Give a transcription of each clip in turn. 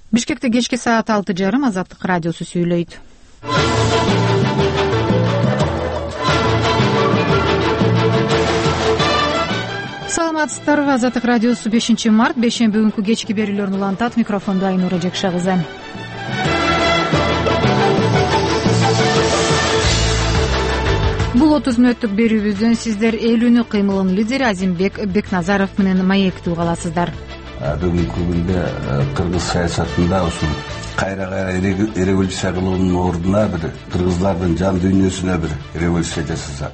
Бишкекте кечки саат 6:30 Азаттык радиосу сүйлөйт. Саламатсыздарбы, Азаттык радиосу 5-март бейшемби күнкү кечки берүүлөрүн улантат. Микрофондо Айнура Жекша кызы. Бул 30 мүнөттүк берүүбүздөн сиздер эл үнү кыймылынын лидери Азимбек Бекназаров менен маекти угаласыздар. Бүгүнкү күндө кыргыз саясатында ушул кайра революция кылуунун ордуна бир кыргыздардын жан дүйнөсүнө бир революция жасаса.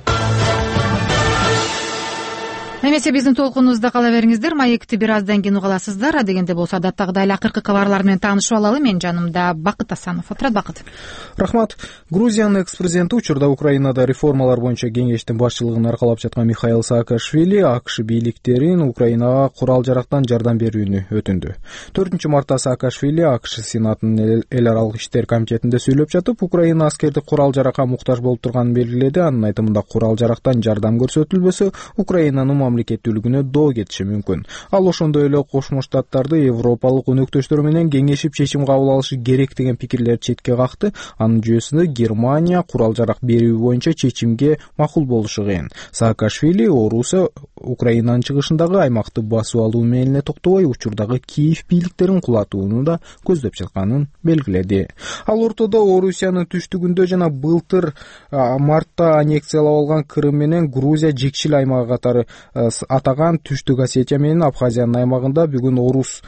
Эмесе биздин толкунубузда кала бериңиздер. Маекти бир аздан кийин угаласыздар. Адегенде болсо адаттагыдай эле акыркы кабарлар менен таанышып алалы. Менин жанымда Бакыт Асанов отурат. Бакыт. Рахмат. Грузиянын экс-президенти учурда Украинада реформалар боюнча кеңештин башчылыгын аркалап жаткан Михаил Саакашвили АКШ бийликтерин Украинага курал-жарактан жардам берүүнү өтүндү. 4-мартта Саакашвили АКШ Сенатынын эл аралык иштер комитетинде сүйлөп жатып, Украина аскердик курал-жаракка муктаж болуп турганын белгиледи. Анын айтымында курал-жарактан жардам көрсөтүлбөсө, Украинанын мамлекеттүүлүгүнө доо кетиши мүмкүн. Ал ошондой эле Кошмо Штаттарды европалык өнөктөштөрү менен кеңешип чечим кабыл алышы керек деген пикирлер четке какты. Анын жүйөсүндө Германия курал-жарак берүү боюнча чечимге макул болушу кыйын. Саакашвили Орусия Украинанын чыгышындагы аймакты басып алуу менен эле токтобой, учурдагы Киев бийликтерин кулатууну да көздөп жатканын белгиледи. Ал ортодо Орусиянын түштүгүндө жана былтыр мартта аннексиялап алган Крым менен Грузия жекшил аймагы катары атаган Түштүк Осетия менен Абхазиянын аймагында бүгүн орус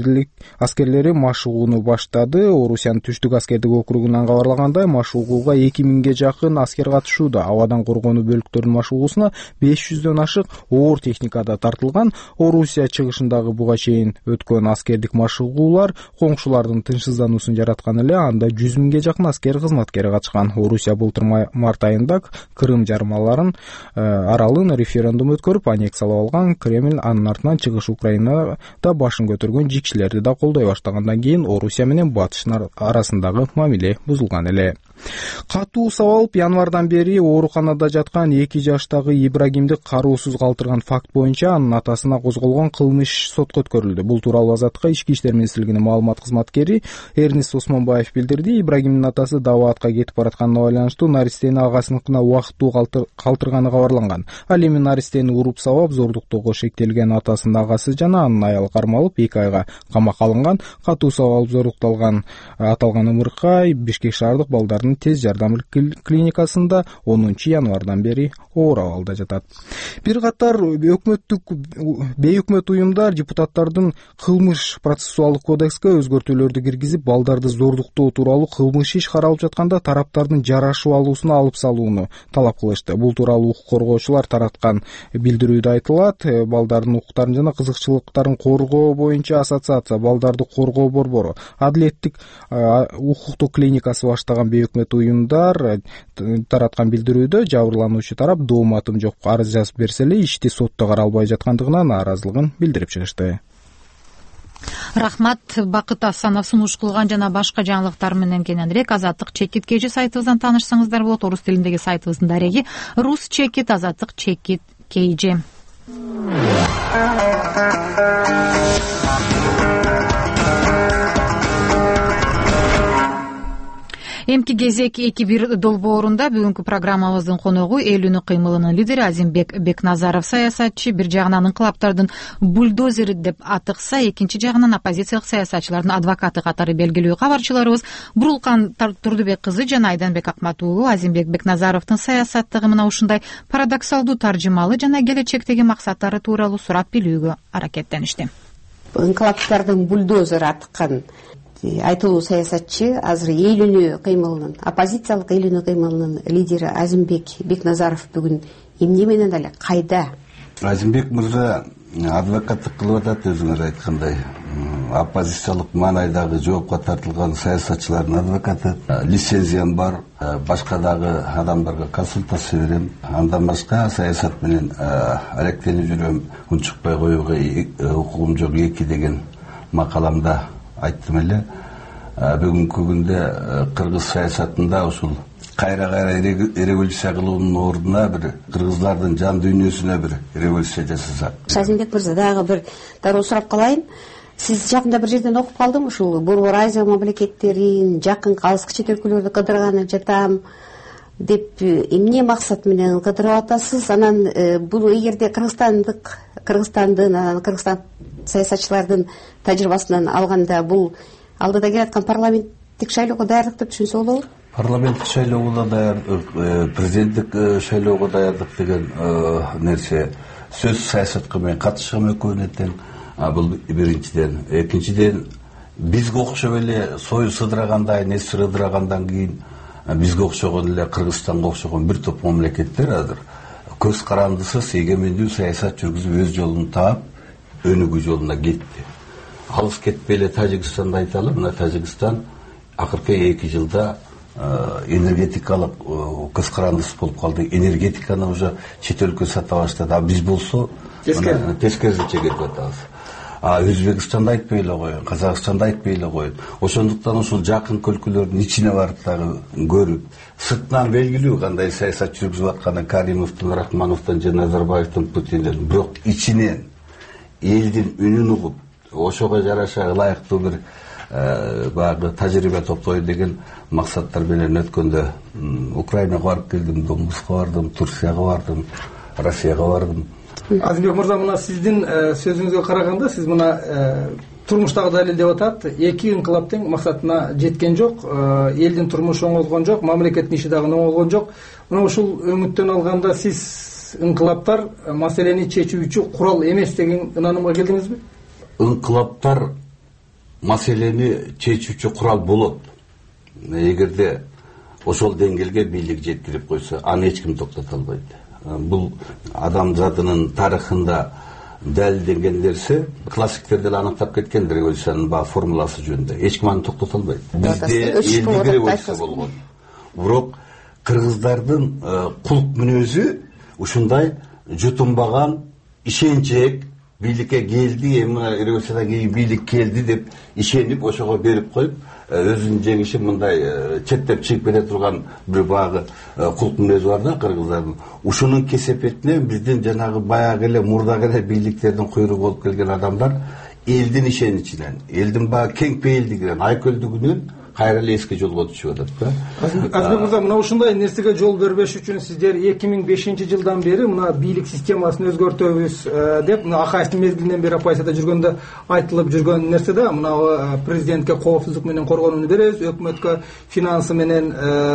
аскерлери машыгууну баштады. Орусиянын Түштүк аскердик округунан кабарлагандай, машыгууга 2000ге жакын аскер катышууда. Абадан коргонуу бөлүктөрүнүн машыгуусуна 500дөн ашык оор техника да тартылган. Орусия чыгышындагы буга чейин өткөн аскердик машыгуулар коңшулардын тынчсыздануусун жараткан эле. Анда 100 миңге жакын аскер кызматкери катышкан. Орусия былтыр март айында Крым жарымаларын аралын референдум өткөрүп аннексиялап алган. Кремль анын артынан чыгыш Украинада башын көтөргөн жикшилерди да колдой баштагандан кийин Орусия менен батыштын арасындагы мамиле бузулган эле. Катуу сабалып январдан бери ооруканада жаткан 2 жаштагы Ибрагимди кароосуз калтырган факт боюнча анын атасына козголгон кылмыш сотко өткөрүлдү. Бул тууралуу Азаттыкка Ички иштер министрлигинин маалымат кызматкери Эрнест Осмонбаев билдирди. Ибрагимдин атасы Даваатка кетип баратканына байланыштуу наристени агасыныкына убактылуу калтырганы кабарланган. Ал эми наристени уруп сабап, зордуктоого шектелген атасынын агасы жана анын аялы кармалып 2 айга камакка алынган. Катуу сабалып зордукталган аталган ымыркай Бишкек шаардык балдардын тез жардам клиникасында 10 январдан бери оор абалда жатат. Бир катар бейөкмөт уюмдар депутаттардын кылмыш процессуалдык кодекске өзгөртүүлөрдү киргизип, балдарды зордуктоо тууралуу кылмыш иш каралып жатканда тараптардын жарашып алуусуна алып салууну талап кылышты. Бул тууралуу укук коргоочулар тараткан билдирүүдө айтылат. Балдардын укуктарын жана кызыкчылыктарын коргоо боюнча ассоциация, балдарды коргоо борбору, адилеттик укуктук клиникасы баштаган бейөкмөт уюмдар тараткан билдирүүдө жабырлануучу тарап дооматым жок арыз жазып берсе эле ишти сотто каралбай жаткандыгына нааразылыгын билдирип чыгышты. Рахмат. Бакыт Асанов сунуш кылган жана башка жаңылыктар менен кененирээк Азаттык Чекит KG сайтыбыздан таанышсаңыздар болот. Орус тилиндеги сайтыбыздын дареги Рус Чекит, Азаттык Чекит KG. Эмки кезек 2-1 долбоорунда бүгүнкү программабыздын коногу эл үнү кыймылынын лидери Азимбек Бекназаров. Саясатчы бир жагынан инкылаптардын бульдозери деп атыкса, экинчи жагынан оппозициялык саясатчылардын адвокаты катары белгилүү. Кабарчыларыбыз Бурулкан Турдубек кызы жана Айданбек Акмат уулу Азимбек Бекназаровдун саясаттыгы мына ушундай парадоксалдуу таржымалы жана келечектеги максаттары тууралуу сурап билүүгө аракеттеништи. Инкылаптардын бульдозери атыккан айтылуу саясатчы азыр эл үнү кыймылынын, оппозициялык эл үнү кыймылынын лидери Азимбек Бекназаров бүгүн эмне менен эле кайда? Азимбек мырза адвокаттык кылып атат, өзүңөр айткандай. Оппозициялык маанайдагы жоопко тартылган саясатчылардын адвокаты. Лицензиям бар, башка дагы адамдарга консультация берем. Андан башка саясат менен алектенип жүрөм, унчукпай коюуга укугум жок 2 деген макаламда айттым эле. Бүгүнкү күндө кыргыз саясатында ушул кайра революция кылуунун ордуна бир кыргыздардын жан дүйнөсүнө бир революция жасаса. Азимбек мырза, дагы бир дароо сурап калайын. сиз жакында бир жерден окуп калдым, ушул Борбор Азия мамлекеттерин, жакын алыскы чет өлкөлөрдү кыдырганы жатам деп эмне максат менен кыдырып атасыз? Анан бул эгерде Кыргызстандын анан Кыргызстан саясатчылардын тажрыйбасынан алганда бул алдыда келаткан парламенттик шайлоого даярдык деп түшүнсө болобу? Парламенттик шайлоого даярдык, президенттик шайлоого даярдык деген нерсе сөз саясатка менен катышкан экөөнө тең. Бул биринчиден. Экинчиден, бизге окшоп эле сою сыдырагандай, несир ыдырагандан кийин бизге окшогон эле Кыргызстанга окшогон бир топ мамлекеттер азыр көз карандысыз эгемендүү саясат жүргүзүп өз жолун таап өнүгүү жолуна кетти. Алыс кетпей эле Тажикстанды айталы. Мына Тажикстан акыркы 2 жылда энергетикалык көз карандысыз болуп калды. Энергетиканы уже чет өлкө сата баштады. А биз болсо тескерисинче кетип атабыз. Өзбекстанды айтпай эле коеюн, Казакстанды айтпай эле коеюн. Ошондуктан ушул жакын өлкөлөрдүн ичине барып дагы көрүп, сыртынан белгилүү кандай саясат жүргүзүп атканын Каримовдун, Рахмановдун жана Назарбаевдин, Путиндин, бирок ичинен элдин үнүн угуп, ошого жараша ылайыктуу бир баягы тажрыйба топтойт деген максаттар менен өткөндө Украинага барып келдим, Донбасска бардым, Турцияга бардым, Россияга бардым. Азимбек мырза, мына сиздин сөзүңүзгө караганда, сиз мына турмуштагы далилдеп атат, 2 инкылаптын максатына жеткен жок, элдин турмушу оңолгон жок, мамлекеттин иши дагы оңолгон жок. Мына ушул өңүттөн алганда сиз инкылаптар маселени чечүүчү курал эмес деген ынанымга келдиңизби? Инкылаптар маселени чечүүчү курал болот. Эгерде ошол деңгээлге бийлик жеткирип койсо, аны эч ким токтото албайт. Бул адамзатынын тарыхында далилденген нерсе, классиктер деле анықтап кеткен революциянын формуласы жөнүндө. Эч ким аны токтото албайт. Бизде элдик революция болгон. Бирок кыргыздардын кулк мүнөзү ушундай жутумбаган, ишенчек, бийликке келди, эми революциядан кийин бийлик келди деп ишенип, ошого берип коюп, өзүнүн жеңишин мындай четтеп чыгып кете турган бир багы кулк мүнөзү бар да кыргыздардын. Ушунун кесепетинен биздин жанагы баягы эле мурдагы эле бийликтердин куйругу болуп келген адамдар элдин ишеничинен, элдин баягы кең пейилдигинен, айкөлдүгүнөн кайра эле эски жолго түшүп атат да. Азимбек мырза, мына ушундай нерсеге жол бербеш үчүн сиздер 2005-жылдан бери мына бийлик системасын өзгөртөбүз деп, мына Акаевдин мезгилинен бери оппозицияда жүргөндө айтылып жүргөн нерсе да, мына президентке коопсуздук менен коргонууну беребиз, өкмөткө финансы менен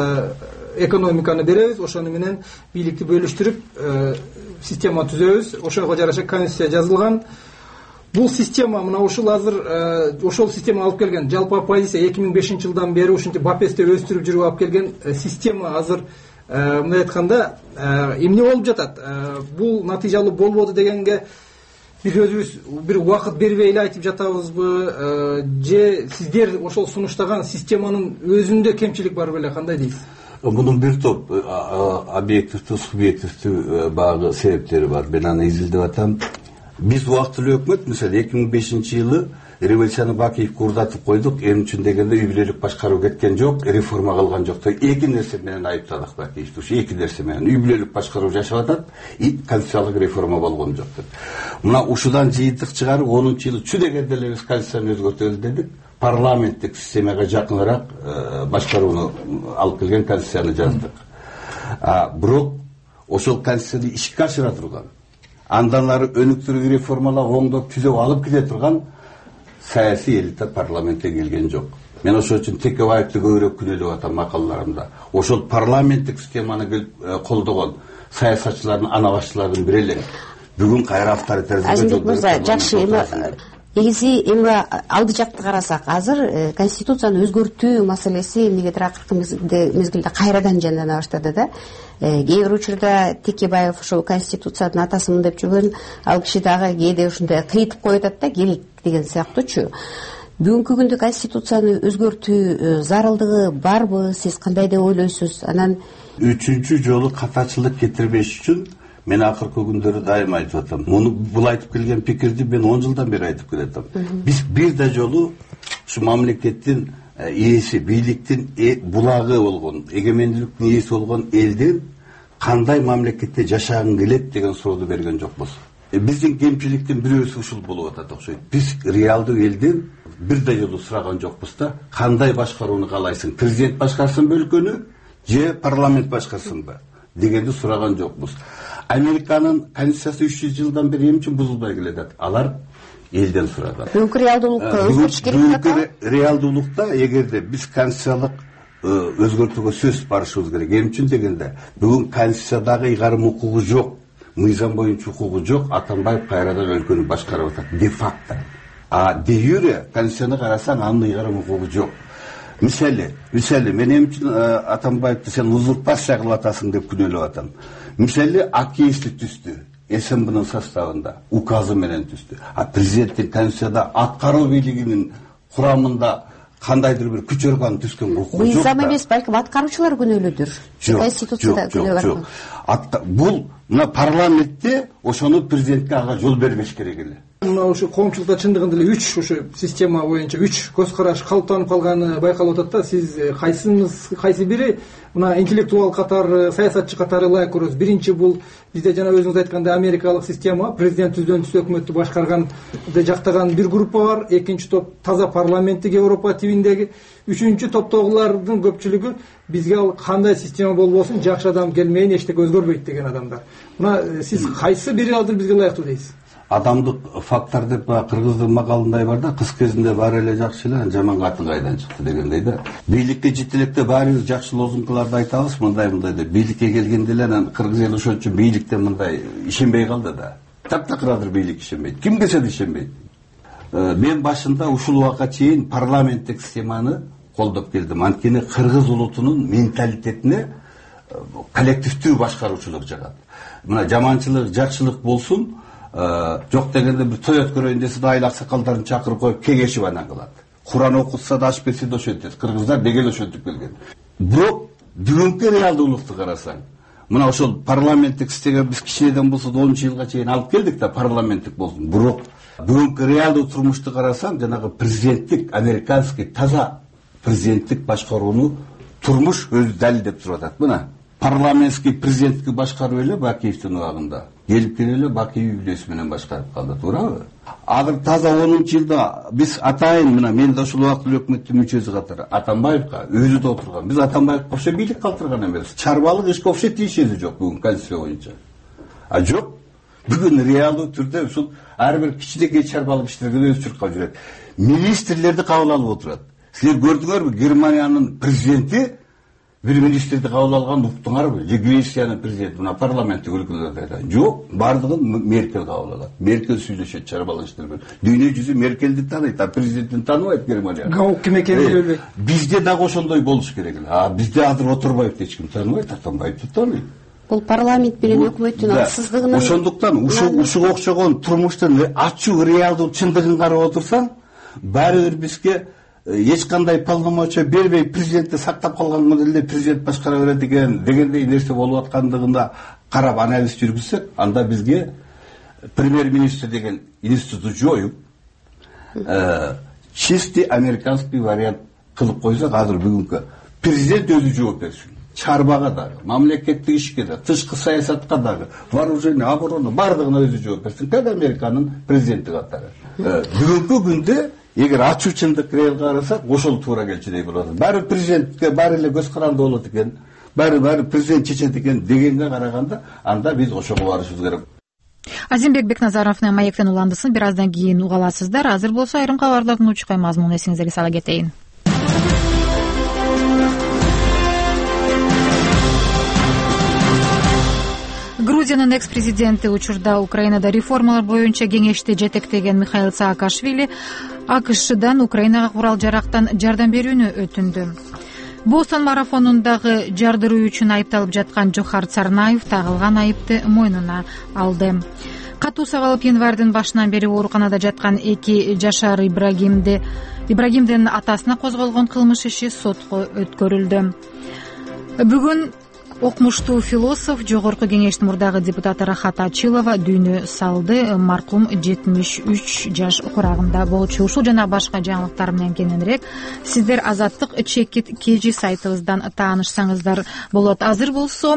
экономиканы беребиз, ошону менен бийликти бөлүштүрүп система түзөбүз, ошого жараша конституция жазылган. Бул система мына ушул азыр ошол система алып келген жалпы оппозиция 2005-жылдан бери ушинтип бапесте өстүрүп жүрүп алып келген система азыр мындай айтканда эмне болуп жатат? Бул натыйжалуу болбоду дегенге бир өзүбүз бир убакыт бербей эле айтып жатабызбы, же сиздер ошол сунуштаган системанын өзүндө кемчилик бар беле, кандай дейсиз? Мунун бир топ объективдүү, субъективдүү багы себептери бар. Мен аны изилдеп атам. Биз убактылуу өкмөт, мисалы 2005-жылы революцияны Бакиев курдатып койдук, эми үчүн дегенде үй бүлөлүк башкаруу кеткен жок, реформа кылган жок. Эки нерсе менен айыптадык Бакиевди. Ушу эки нерсе менен үй бүлөлүк башкаруу жашап атат, конституциялык реформа болгон жок деп. Мына ушудан жыйынтык чыгарып 10-жылы чү дегенде эле биз конституцияны өзгөртөлү дедик. Парламенттик системага жакыныраак башкарууну алып келген конституцияны жаздык. Бирок ошол конституцияны ишке ашыра турган, андан ары өнүктүрүү реформалар оңдоп түзөп алып кете турган саясий элита парламентке келген жок. Мен ошол үчүн Текебаевди көбүрөөк күнөөлөп атам макалаларымда. Ошол парламенттик системаны колдогон саясатчылардын ана башчылардын бири эле бүгүн кайра авторитаризмге жол берип. Мырза, жакшы, негизи эми алды жакты карасак, азыр конституцияны өзгөртүү маселеси эмнегедир акыркы мезгилде кайрадан жандана баштады да. Кээ бир учурда Текебаев ошол конституциянын атасымын деп жүргөн, ал киши дагы кээде ушундай кыйтып коюп атат да, келик деген сыяктуучу. Бүгүнкү күндө конституцияны өзгөртүү зарылдыгы барбы? Сиз кандай деп ойлойсуз? Анан үчүнчү жолу катачылык кетирбеш үчүн мен акыркы күндөрү дайыма айтып атам. Муну бул айтып келген пикирди мен 10 жылдан бери айтып келатам. Биз бир да жолу ушу мамлекеттин ээси, бийликтин булагы болгон, эгемендүүлүктүн ээси болгон элдин кандай мамлекетте жашагың келет деген суроону берген жокпуз. биздин кемчиликтин бирөөсү ушул болуп атат окшойт. Биз реалдуу элден бирдей жолу сураган жокпуз да. Кандай башкарууну каалайсың? Президент башкарсынбы өлкөнү же парламент башкарсынбы дегенди сураган жокпуз. Американын конституциясы 300 жылдан бери эмне үчүн бузулбай келатат? Алар элден сураган. Бүгүнкү реалдуулукка өзгөртүш керек деп атат. Бүгүнкү реалдуулукта эгерде биз конституциялык өзгөртүүгө сөз барышыбыз керек. Эмне үчүн дегенде, бүгүн конституциядагы ыйгарым укугу жок, мыйзам боюнча укугу жок, Атамбаев кайрадан өлкөнү башкарып атат де факто. А де юре конституцияны карасаң, анын ыйгарым укугу жок. Мисалы, мен эмне үчүн Атамбаевди сен узурпация кылып атасың деп күнөөлөп атам. Мисалы, АКС түздү. СМБнын составында указы менен түздү. А президенттин конституцияда аткаруу бийлигинин курамында кандайдыр бир күч орган түзгөн укугу жок. Мыйзам эмес, балким аткаруучулар күнөөлөдүр. Конституцияда күнөө бар. Бул мына парламентте ошону президентке ага жол бербеш керек эле. Мына ушу коомчулукта чындыгында эле 3 ушу система боюнча 3 көз караш калыптанып калганы байкалып атат да. Сиз кайсы бири мына интеллектуал катары, саясатчы катары ылайык көрөсүз? Биринчи бул бизде жана өзүңүз айткандай америкалык система, президент түздөн түз өкмөттү башкарган жактаган бир группа бар. Экинчи топ таза парламенттик Европа тибиндеги. Үчүнчү топтогулардын көпчүлүгү бизге ал кандай система болбосун, жакшы адам келмейин, эчтеке өзгөрбөйт деген адамдар. Мына сиз кайсы бири азыр бизге ылайыктуу дейсиз? Адамдык фактор деп кыргыздын макалындай бар да, кыз кезинде баары эле жакшы эле, жаман катын кайдан чыкты дегендей да. Бийликке жетелекте баарыбыз жакшы лозунгаларды айтабыз, мындай деп. Бийликке келгенде эле кыргыз эли ошон үчүн бийликтен мындай ишенбей калды да. Таптакырадыр бийлик ишенбейт. Ким келсе да ишенбейт. Мен башында ушул убакка чейин парламенттик системаны колдоп келдим. Анткени кыргыз улутунун менталитетине коллективдүү башкаруучулук жагат. Мына жаманчылык, жакшылык болсун, жок дегенде бир той өткөрөйүн десе да айыл аксакалдарын чакырып коюп кеңешип анан кылат. Куран окутса да аш берсе да ошентет. Кыргыздар деги эле ошентип келген. Бирок бүгүнкү реалдуулукту карасаң, мына ошол парламенттик система биз кичинеден болсо 10 жылга чейин алып келдик да, парламенттик болсун. Бирок бүгүнкү реалдуу турмушту карасаң, жанагы президенттик, американский таза президенттик башкарууну турмуш өзү далилдеп туруп атат. Мына парламентский президенттик башкаруу эле Бакиевдин убагында. Келип келе Бакиев үйлөсү менен башкарып калды, туурабы? Азыр таза 10-жылда биз атайын, мына мен да ушул убакыт өкмөттүн мүчөсү катары Атамбаевка өзү да отурган. Биз Атамбаевге кошо бийлик калтырган эмес. Чарбалык ишке кошо тийишеси жок бүгүн конституция боюнча. А жок. Бүгүн реалдуу түрдө ушул ар бир кичинекей чарбалык иштерге өзү чуркап жүрөт. Министрлерди кабыл алып отурат. Силер көрдүңөрбү, Германиянын президенти бир министрди кабыл алган уктуңарбы? Же Гречиянын президенти мына парламенттик өлкөлөрдө айтат. Жок, бардыгын Меркель кабыл алат. Меркель сүйлөшөт чарбалык иштерге. Дүйнө жүзү Меркелди тааныйт, а президентин тааныбайт Германия. Ким экенин билбейт. Бизде дагы ошондой болуш керек эле. А бизде азыр Отурбаевди эч ким тааныбайт, Атамбаевди тааныйт. Бул парламент менен өкмөттүн аксыздыгынын. Ошондуктан ушуга окшогон турмуштун ачуу реалдуу чындыгын карап отурсаң, баары бир бизге эч кандай полномочия бербей президентти сактап калган моделде президент башкара берет экен дегендей нерсе болуп аткандыгына карап анализ жүргүзсөк, анда бизге премьер-министр деген институту жоюп, чисти американский вариант кылып койсок, азыр бүгүнкү президент өзү жооп берсин. Чарбага дагы, мамлекеттик ишке да, тышкы саясатка дагы, вооружение, оборона бардыгына өзү жооп берсин. Кайда Американын президенти катары. Бүгүнкү күндө эгер ачуу чындык реал карасак, ошол туура келчүдей болот. Баары президентке баары эле көз каранды болот экен, баары президент чечет экен дегенге караганда, анда биз ошого барышыбыз керек. Азимбек Бекназаровдун маектен уландысын бир аздан кийин уга аласыздар. Азыр болсо айрым кабарлардын учкай мазмунун эсиңизге сала кетейин. Грузиянын экс-президенти учурда Украинада реформалар боюнча кеңешти жетектеген Михаил Саакашвили АКШдан Украинага курал-жарактан жардам берүүнү өтүндү. Бостон марафонундагы жардыруу үчүн айыпталып жаткан Жохар Царнаев тагылган айыпты мойнуна алды. Катуу сабалып январдын башынан бери ооруканада жаткан 2 жашар Ибрагимдин атасына козголгон кылмыш иши сотко өткөрүлдү. Бүгүн Окумуштуу философ, жогорку кеңештин мурдагы депутаты Рахат Ачилова дүйнө салды. Маркум 73 жаш курагында болчу. Ушул жана башка жаңылыктар менен кененирээк сиздер Азаттык чекит KG сайтыбыздан таанышсаңыздар болот. Азыр болсо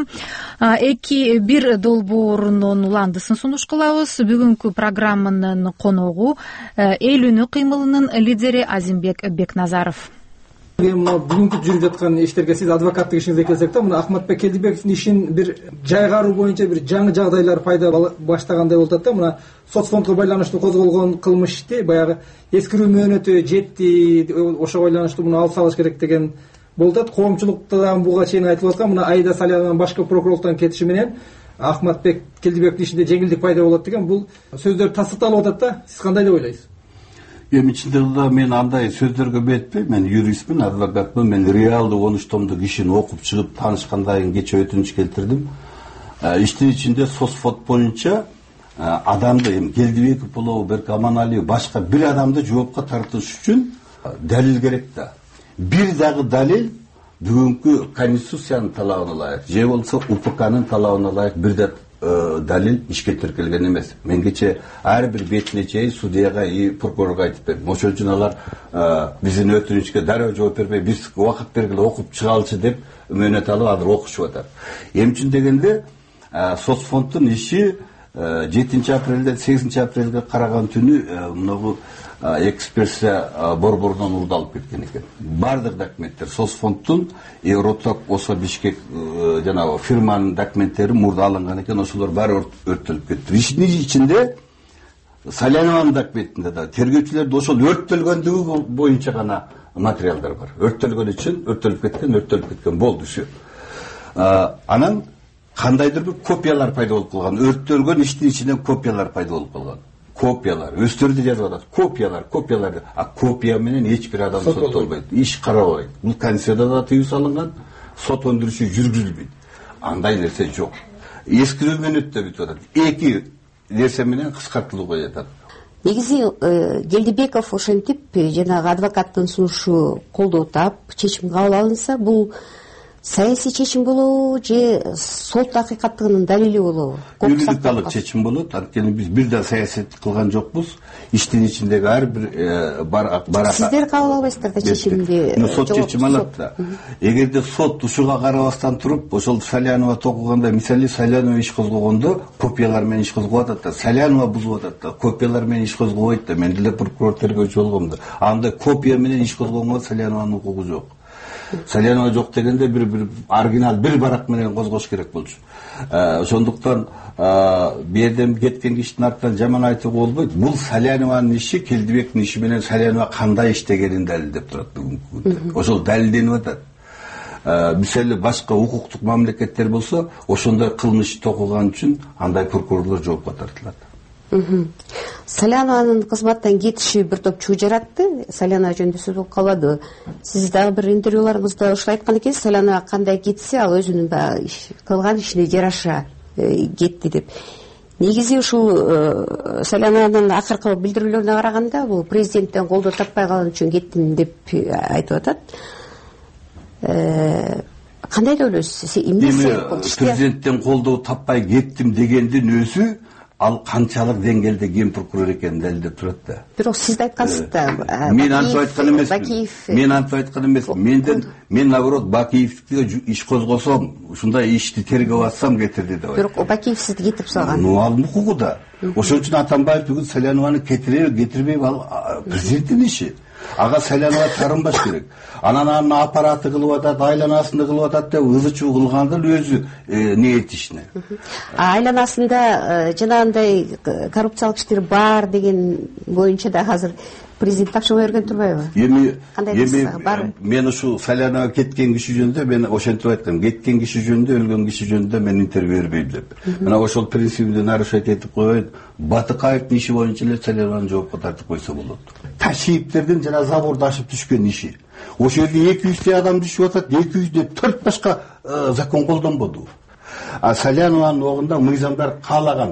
2-1 долбоорунун уландысын сунуш кылабыз. Бүгүнкү программанын коногу эл үнү кыймылынын лидери Азимбек Бекназаров. Мына бүгүнкү жүрүп жаткан иштерге сиз адвокаттык ишиңизге келсек да, мына Ахматбек Келдибековдун ишин бир жайгаруу боюнча бир жаңы жагдайлар пайда баштагандай болуп атат да. Мына соцфондго байланыштуу козголгон кылмыш ишти баягы эскирүү мөөнөтү жетти, ошого байланыштуу муну алып салыш керек деген болуп атат. Коомчулукта дагы буга чейин айтылып аткан, мына Аида Салянованын башкы прокурорлуктан кетиши менен Ахматбек Келдибековдун ишинде жеңилдик пайда болот деген бул сөздөр тасдыкталып атат да. Сиз кандай деп ойлойсуз? Эми чындыгында мен андай сөздөргө бетпей, мен юристмин, адвокатмын, мен реалдуу 13 томдук ишин окуп чыгып таанышкандан кийин кечээ өтүнүч келтирдим. Иштин ичинде соцфонд боюнча адамды, эми Келдибеков болобу, Берк Аманалиев, башка бир адамды жоопко тартыш үчүн далил керек да. Бир дагы далил бүгүнкү Конституциянын талабына ылайык, же болбосо УПКнын талабына ылайык бир да далил ишке тиркелген эмес. Мен кечээ ар бир бетине чейин судьяга и прокурорго айтып бердим. Ошол үчүн алар биздин өтүнүчкө дароо жооп бербей, биз убакыт бергиле окуп чыгалчы деп мөөнөт алып азыр окушуп атат. Эми үчүн дегенде соцфонддун иши 7 апрелден 8 апрелге караган түнү мынагу экспрессия борборунан урдалып кеткен экен. Бардык документтер соцфонддун Евроток, Осо, Бишкек жанагы фирманын документтери мурда алынган экен, ошолор баары өрттөлүп кетти. Ишин ичинде Салянованын документинде да тергөөчүлөрдө ошол өрттөлгөндүгү боюнча гана материалдар бар. Өрттөлгөн үчүн өрттөлүп кеткен болду все. Анан кандайдыр бир копиялар пайда болуп калган. Өрттөлгөн иштин ичинен копиялар пайда болуп калган. Копиялар, өздөрү жазып атат. Копиялар. Копия менен эч бир адам соттолбойт, иш карабайт. Бул Конституцияда да тыюу салынган, сот өндүрүшү жүргүзүлбөйт. Андай нерсе жок. Эскирүү мөөнөтү бүтүп атат. Эки нерсе менен кыскартылууга жатат. Негизи Келдибеков ошентип жанагы адвокаттын сунушу колдоо таап, чечим кабыл алынса, бул саясий чечим болобу же сот акыйкаттыгынын далили болобу? Юридикалык чечим болот. Анткени биз бир да саясат кылган жокпуз. Иштин ичиндеги ар бир барака. Сиздер кабыл албайсыздар да чечимди? Сот чечим алат да. Эгерде сот ушуга карабастан туруп, ошол Салянова токуганда, мисалы Салянова иш козгогондо копиялар менен иш козгоп атат да, Салянова бузуп атат да, копиялар менен иш козгобойт да. Мен деле прокурор тергөөчү болгом да. Анда копия менен иш козгогонго Салянованын укугу жок. Салянова жок дегенде бир оригинал бир барак менен козгош керек болчу. Ошондуктан бу жерден кеткен кишинин артынан жаман айтууга болбойт. Бул Салянованын иши Келдибектин иши менен Салянова кандай иштегенин далилдеп турат бүгүнкү күндө. Ошол далилденип атат. Мисалы башка укуктук мамлекеттер болсо, ошондой кылмыш токуган үчүн андай прокурорлор жоопко тартылат. Салянованын кызматтан кетиши бир топ чуу жаратты. Салянова жөнүндө сөз болуп калбадыбы? Сиз дагы бир интервьюларыңызда ушул айткан экенсиз, Салянова кандай кетсе, ал өзүнүн дагы кылган ишине жараша кетти деп. Негизи ушул Салянованын акыркы билдирүүлөрүнө караганда, бул президенттен колдоо таппай калган үчүн кеттим деп айтып атат. Кандай деп ойлойсуз? Эмне себеп болду? Президенттен колдоо таппай кеттим дегендин өзү ал канчалык деңгээлде ген прокурор экенин далилдеп турат да. Бирок сиз да айткансыз да. Мен антип айткан эмесмин. Мен наоборот Бакиевге иш козгосом, ушундай ишти тергеп атсам кетирди деп. Бирок Бакиев сизди кетип салган. Ал укугу да. Ошон үчүн Атамбаев бүгүн Салянованы кетирбей ал президенттин иши. Ага Салянова тарынбаш керек. Анан аппараты кылып атат, айланасында кылып атат деп ызы-чуу кылгандыр өзү ниет ишине. Айланасында жанагындай коррупциялык иштер бар деген боюнча да азыр президент тапшырма берген турбайбы? Эми мен ушу Салянова кеткен киши жөнүндө мен ошентип айткам. Кеткен киши жөнүндө, өлгөн киши жөнүндө мен интервью бербейм деп. Мына ошол принцибимди нарушать этип коюп, Батыкаевдин иши боюнча эле Салянованы жоопко тартып койсо болот. Ташиевтердин жана заборду ашып түшкөн иши. Ошол жерде 200 адам түшүп атат, 200 4 башка закон колдонбоду. Салянованын огунда мыйзамдар каалаган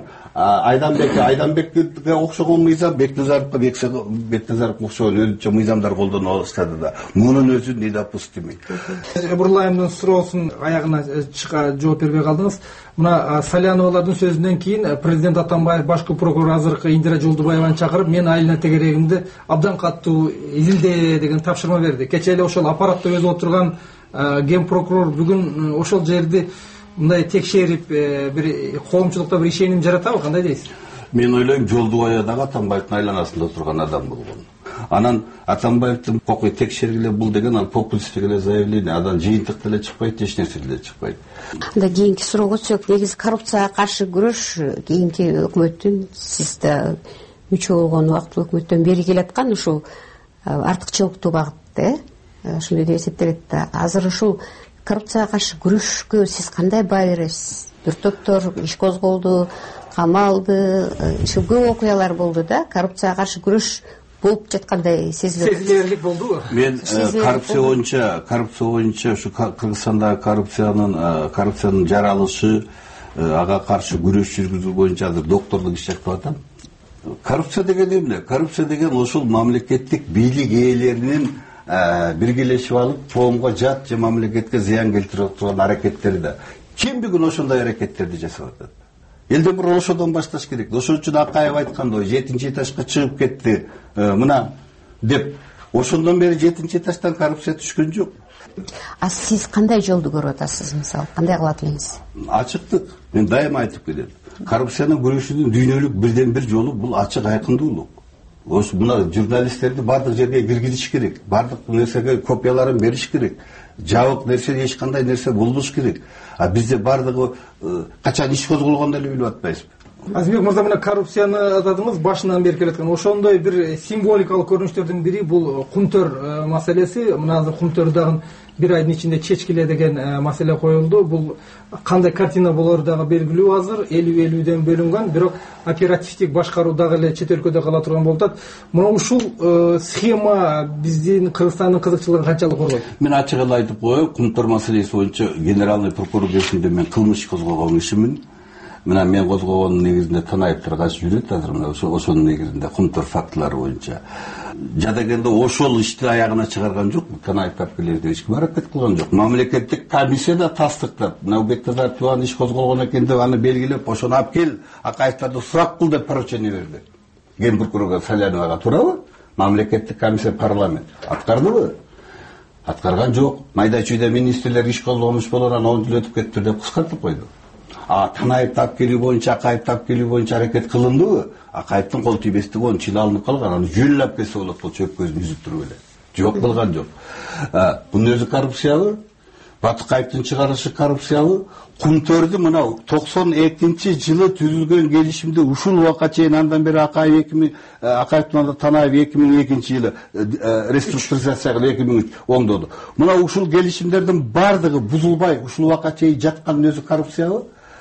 Айданбекке окшогон мыйзам, Бекназаровго Бекназаровго окшогон өзүнчө мыйзамдар колдоно баштады да. Мунун өзү недопустимый. Бурлайымдын суроосунун аягына чыга жооп бербей калдыңыз. Мына Саляновалардын сөзүнөн кийин президент Атамбаев башкы прокурор азыркы Индира Жолдубаеваны чакырып, мен айылына тегерегимди абдан катуу изилде деген тапшырма берди. Кечээ эле ошол аппаратта өзү отурган ген прокурор бүгүн ошол жерди мындай текшерип бир коомчулукта бир ишеним жаратабы, кандай дейсиз? Мен ойлойм, Жолдубаев дагы Атамбаевдин айланасында отурган адам болгон. Анан Атамбаевдин кокой текшергиле бул деген ал популисттик эле заявление, андан жыйынтык деле чыкпайт, эч нерсе деле чыкпайт. Анда кийинки суроого өтсөк, негизи коррупцияга каршы күрөш кийинки өкмөттүн, сиз да мүчө болгон убактылуу өкмөттөн бери келаткан ушул артыкчылыктуу багытта, ошондой деп эсептелет да. Азыр ушул коррупцияга каршы күрөшкө сиз кандай баа бересиз? Бир топтор иш козголду, камалды, көп окуялар болду да. Коррупцияга каршы күрөш болуп жаткандай сезилерлик болдубу? Мен коррупция боюнча ушу Кыргызстандагы коррупциянын жаралышы, ага каршы күрөш жүргүзүү боюнча азыр докторлук иш жасап атам. Коррупция деген эмне? Коррупция деген ушул мамлекеттик бийлик ээлеринин биргелешип алып, коомго жат же мамлекетке зыян келтирип турган аракеттери да. Ким бүгүн ошондой аракеттерди жасап атат? Элден бир ошодон башташ керек. Ошон үчүн Акаев айткандай 7-чи этажга чыгып кетти, мына деп. Ошондон бери 7-чи этаждан коррупция түшкөн жок. А сиз кандай жолду көрүп атасыз, мисалы? Кандай кылат элеңиз? Ачыктык. Мен дайыма айтып келем. Коррупцияны күрөшүүнүн дүйнөлүк бирден бир жолу бул ачык айкындуулук. Ошо мына журналисттерди бардык жерге киргизиш керек. Бардык нерсеге копияларын бериш керек. Жабык нерсе, эч кандай нерсе болбош керек. А бизде бардыгы качан иш козголгондо эле билип атпайбызбы? Азимбек мырза, мына коррупцияны атадыңыз, башынан бери келаткан. Ошондой бир символикалык көрүнүштөрдүн бири бул кумтөр маселеси. Мына азыр кумтөр дагы бир айдын ичинде чечкиле деген маселе коюлду. Бул кандай картина болору дагы белгилүү азыр. 50-50ден бөлүнгөн, бирок оперативдик башкаруу дагы эле чет өлкөдө кала турган болуп атат. Мына ушул схема биздин Кыргызстандын кызыкчылыгын канчалык коргойт? Мен ачык эле айтып коеюн, кумтөр маселеси боюнча генеральный прокурор кесинде мен кылмыш козгогон кишимин. Мына мен козгогондун негизинде Танаевдер качып жүрөт азыр, мына ошонун негизинде кумтөр фактылары боюнча. Жадагенде ошол ишти аягына чыгарган жок, Танаев тапкерлерди эч ким аракет кылган жок. Мамлекеттик комиссия да тастыктап, мына Бекназаров туган иш козголгон экен деп аны белгилеп, ошону алып кел, Акаевдерди сурап кыл деп поручение берди. Ген прокурорго Саляновага туурабы? Мамлекеттик комиссия парламент аткардыбы? Аткарган жок. Майда чүйдө министрлер иш козгонуш болор, анан 10 жыл өтүп кетти деп кыскартып койду. Танаев тапкелүү боюнча, Акаев тапкелүү боюнча аракет кылындыбы? Акаевдин кол тийбестиги 10 жыл алынып калган, аны жүйүлөп кесе болот, бул чөп көзүн үзүп туруп эле. Жок, кылган жок. Бунун өзү коррупциябы? Батыкаевдин чыгарышы коррупциябы? Кумтөрдү мына 92-жылы түзүлгөн келишимде ушул убакка чейин, андан бери Акаевдин Танаев 2002-жылы реструктуризация кылып 2003 оңдоду. Мына ушул келишимдердин бардыгы бузулбай ушул убакка чейин жаткандын өзү коррупциябы?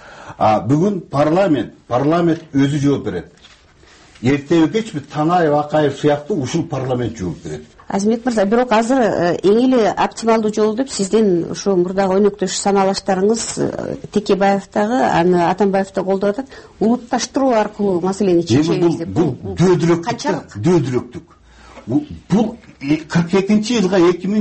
Бүгүн парламент өзү жооп берет. Эртеби кечпи Танаев, Акаев сыяктуу ушул парламент жооп берет. Азимбек мырза, бирок азыр эң эле оптималдуу жол деп сиздин ушу мурдагы өнөктөш саналаштарыңыз Текебаевдагы, аны Атамбаевда колдоп атат, улутташтыруу аркылуу маселени чечебиз деп. Бул дөдүрөктүк. Бул 2042-жылга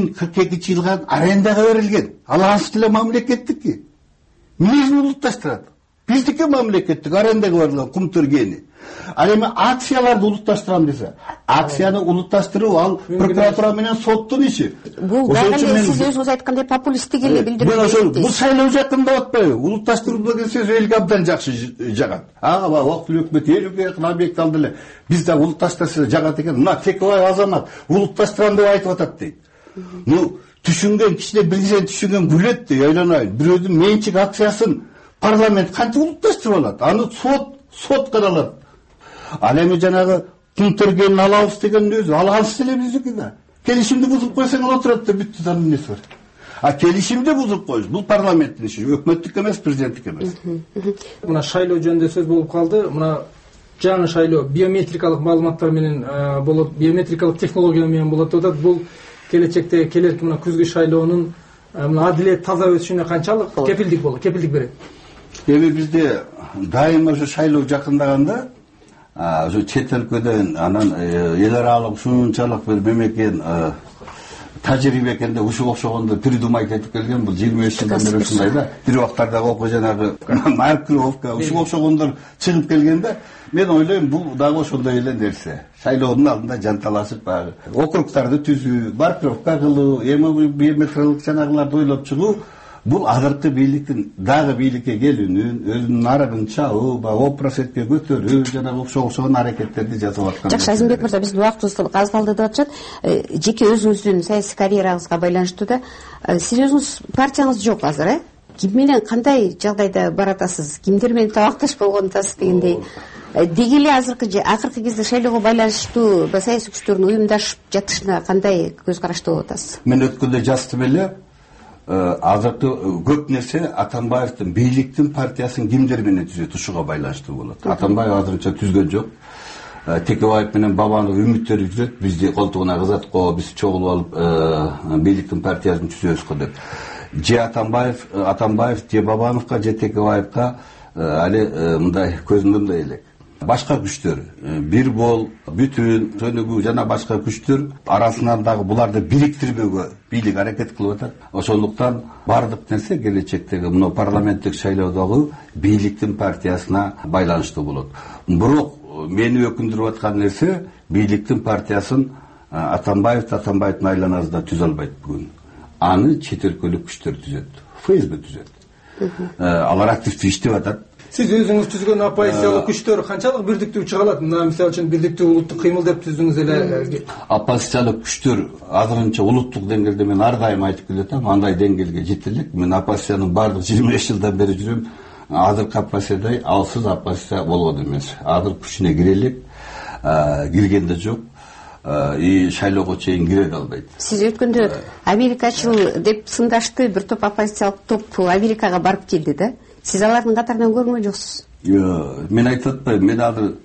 арендага берилген. Ал анча эле мамлекеттикки. Эмнесин улутташтырат? Биздики мамлекеттик арендага берилген кумтөр кени. Ал эми акцияларды улутташтырам десе, акцияны улутташтыруу ал прокуратура менен соттун иши. Бул дагы сиз өзүңүз айткандай популисттик эле билдирүү. Бул шайлоо жакында атпайбы? Улутташтыруу деген сөз элге абдан жакшы жагат. Убактылуу өкмөт элге якын объект алды эле. Биз да улутташтырса жагат экен. Мына Текебаев азамат улутташтырам деп айтып атат дейт. Түшүнгөн кичине билген түшүнгөн күлөт деп ойлонойн. Бирөөдүн менчик акциясын парламент канча улутташтырып алат? Аны сот каралат. Ал эми жанагы кумтөргөнүн алабыз деген өзү алгансыз эле биздики да. Келишимди бузуп койсоң ал отурат да бүттү, анын эмеси бар. Келишимди бузуп коюш бул парламенттин иши, өкмөттүк эмес, президенттик эмес. Мына шайлоо жөнүндө сөз болуп калды. Мына жаңы шайлоо биометрикалык маалыматтар менен болот, биометрикалык технология менен болот деп атат. Бул келечекте келерки мына күзгү шайлоонун адилет, таза өтүшүнө канчалык кепилдик берет? эми бизде дайыма ошо шайлоо жакындаганда ошо чет өлкөдөн анан эл аралык ушунчалык бир мемлекет тажрыйба экен деп ушуга окшогондо придумать этип келген. Бул 25 жылдан бери ушундай да. Бир убактардагы окуу жанагы маркировка ушуга окшогондор чыгып келген да. Мен ойлойм, бул дагы ошондой эле нерсе. Шайлоонун алдында жанталашып баягы округтарды түзүү, маркировка кылуу, эми биометриялык жанагыларды ойлоп чыгуу, бул азыркы бийликтин дагы бийликке келүүнүн, өзүнүн арыгын чабуу, оппросетке көтөрүү жана окшогон аракеттерди жасап аткан. Жакшы, Азимбек мырза, биздин убактыбыз аз калды деп атышат. Жеке өзүңүздүн саясий карьераңызга байланыштуу да, сиз өзүңүз партияңыз жок азыр, ким менен кандай жагдайда баратасыз, кимдер менен табакташ болгонун атасыз дегендей. Деги эле акыркы кезде шайлоого байланыштуу саясий күчтөрдүн уюмдашып жатышына кандай көз карашты болуп атасыз? Мен өткөндө жаздым эле. Азыркы көп нерсе Атамбаевдин бийликтин партиясын кимдер менен түзөт, ушуга байланыштуу болот. Атамбаев азырынча түзгөн жок. Текебаев менен Бабанов үмүттөрү түзөт, бизди колтугуна кызат го, биз чогулуп алып бийликтин партиясын түзөбүз го деп. Же Атамбаев же Бабановго же Текебаевга али мындай көзүмдөй элек. Башка күчтөр, бир бол, бүтүн, төнүгүү жана башка күчтөр арасынан дагы буларды бириктирбөөгө бийлик аракет кылып атат. Ошондуктан бардык нерсе келечектеги мына парламенттик шайлоодогу бийликтин партиясына байланыштуу болот. Бирок мени өкүндүрүп аткан нерсе, бийликтин партиясын Атамбаевдин айланасында түзө албайт бүгүн. Аны чет өлкөлүк күчтөр түзөт, ФСБ түзөт. Алар активдүү иштеп атат. Сиз өзүңүз түзгөн оппозициялык күчтөр канчалык бирдиктүү чыга алат? Мына мисалы үчүн бирдиктүү улуттук кыймыл деп түздүңүз эле. Оппозициялык күчтөр азырынча улуттук деңгээлде мен ар дайым айтып келатам, андай деңгээлге жете элек. Мен оппозициянын бардык 25 жылдан бери жүрөм. Азыркы оппозициядай алсыз оппозиция болгон эмес. Азыр күчүнө кире элек, киргенде жок. И шайлоого чейин кире да албайт. Сиз өткөндө Америкачыл деп сындашты бир топ оппозициялык топ Америкага барып келди да. Сиз алардын катарынан көргөн жоксуз? Мен айтып атпайм, мен азыр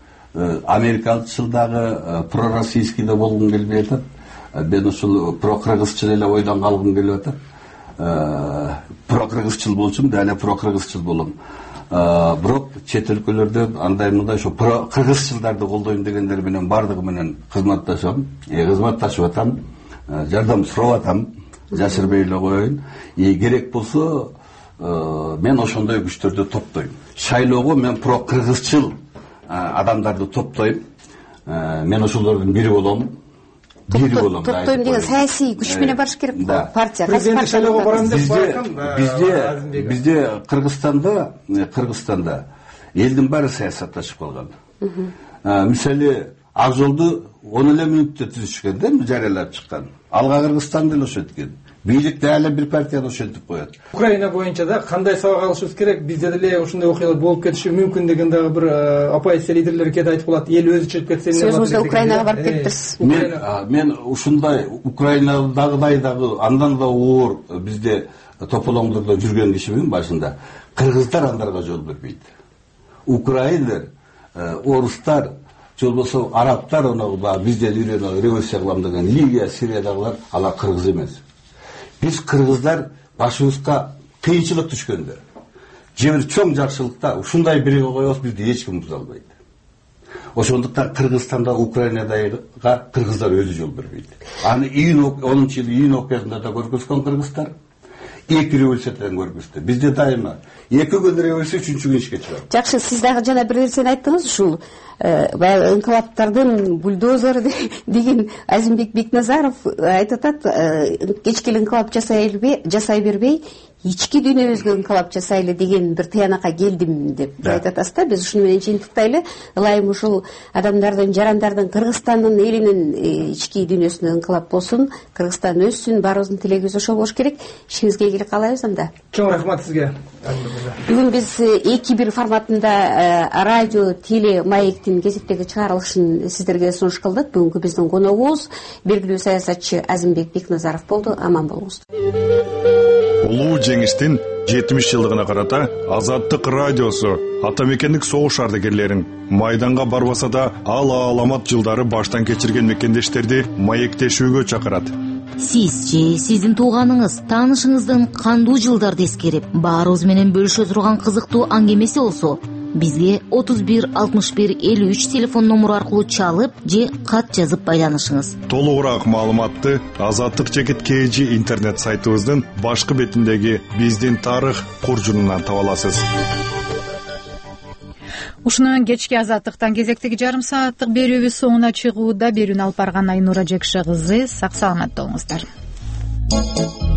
америкалчылдагы пророссийский да болгум келбей атат. Мен ушул прокыргызчыл эле ойдон калгым келип атат. Прокыргызчыл болчумун, да эле прокыргызчыл болом. Бирок чет өлкөлөрдө андай мындай ошо кыргызчылдарды колдойм дегендер менен бардыгы менен кызматташып атам, жардам сурап атам, жашырбай эле коеюн. Керек болсо мен ошондой күчтөрдү топтойм. Шайлоого мен кыргызчыл адамдарды топтойм. Мен ошолордун бири болом. Топтойм деген саясий күч менен барыш керек го. Партия, президенттик шайлоого барам деп баркан. Бизде Кыргызстанда элдин баары саясатташып калган. Мисалы Ак жолду 10 эле мүнөттө түзүшкөн да, жарыялап чыккан. Алга Кыргызстан деле ошенткен. Бийлик дагы бир партияны ошентип коет. Украина боюнча да кандай сабак алышыбыз керек? Бизде деле ушундай окуялар болуп кетиши мүмкүн деген дагы бир оппозиция лидерлери кете айтып калат. Эл өзү чыгып кетсе эмне болот? Сиз Украинага барып келиптирсиз. Мен ушундай Украинадагыдай дагы андан да оор бизде тополоңдордо жүргөн кишимин башында. Кыргыздар андарга жол бербейт. Украиндер, орустар, жол болсо арабтар бизден үйрөнүп революция кылам деген Ливия, Сириядагылар алар кыргыз эмес. Биз кыргыздар башыбызга кыйынчылык түшкөндө, же бир чоң жакшылыкта ушундай бирге коебуз, бизди эч ким буза албайт. Ошондуктан Кыргызстанда, Украинадагы кыргыздар өзү жол бербейт. Аны 10-жылы июнь окуясында да көргөзгөн кыргыздар, 2 революциядан көргөздү. Бизде дайыма 2 күн революция, 3-күн ишке чыгат. Жакшы, сиз дагы жана бир нерсени айттыңыз, ушул баягы инкылаптардын бульдозер деген Азимбек Бекназаров айтып атат, кечки инкылап жасай бербей, ички дүйнөбүзгө инкылап жасайлы деген бир тыянакка келдим деп айтып атасыз да. Биз ушуну менен жыйынтыктайлы. Ылайым ушул адамдардын, жарандардын, Кыргызстандын элинин ички дүйнөсүнө инкылап болсун, Кыргызстан өссүн, баарыбыздын тилегибиз ошол болуш керек. Ишиңизге ийгилик каалайбыз анда. Чоң рахмат сизге. Бүгүн биз 2-1 форматында радио, теле, маектин кезектеги чыгарылышын сиздерге сунуш кылдык. Бүгүнкү биздин коногубуз белгилүү саясатчы Азимбек Бекназаров болду. Аман болуңуз. Улуу жеңиштин 70 жылдыгына карата Азаттык радиосу атамекендик согуш ардагерлерин майданга барбаса да ал аламат жылдары баштан кечирген мекендештерди маектешүүгө чакырат. Сиз же сиздин тууганыңыз, таанышыңыздын кандуу жылдарды эскерип, баарыбыз менен бөлүшө турган кызыктуу аңгемеси болсо, бизге 31 61 53 телефон номуру аркылуу чалып же кат жазып байланышыңыз. Толугураак маалыматты Азаттык /KG интернет сайтыбыздын башкы бетиндеги биздин тарых куржунунан таба аласыз. Ушуну кечки Азаттыктан кезектеги жарым сааттык берүүбүз соңуна чыгууда. Берүүнү алып барган Айнура Жекше кызы. Сак саламатта болуңуздар.